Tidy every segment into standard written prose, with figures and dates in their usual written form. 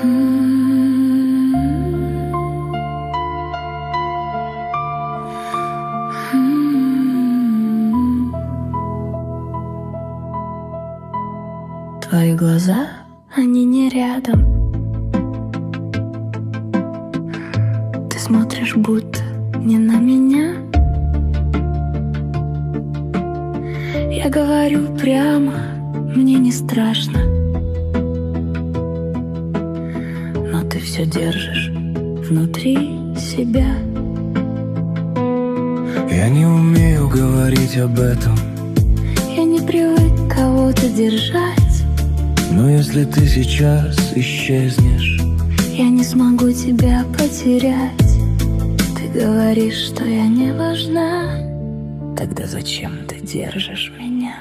Твои глаза, они не рядом. Ты смотришь будто не на меня. Я говорю прямо, мне не страшно, но ты все держишь внутри себя. Я не умею говорить об этом. Я не привык кого-то держать. Но если ты сейчас исчезнешь, я не смогу тебя потерять. Ты говоришь, что я не важна. Тогда зачем ты держишь меня?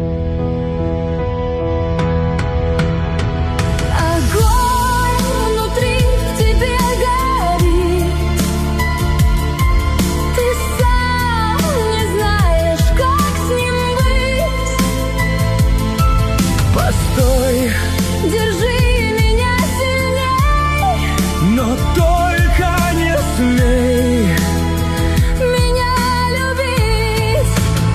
Огонь внутри в тебе горит. Ты сам не знаешь, как с ним быть. постой, Держи меня сильней, но только не смей меня любить.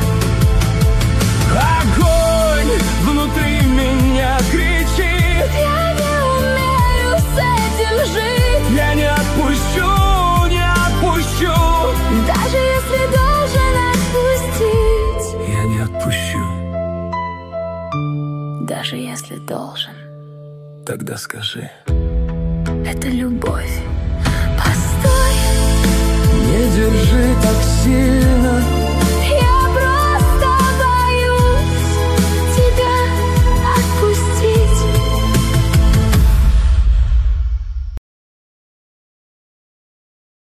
Огонь внутри меня кричит. Я не умею с этим жить. Я не отпущу, не отпущу. Даже если должен отпустить. Я не отпущу. Даже если должен. Тогда скажи. Это любовь. Постой. Не держи так сильно.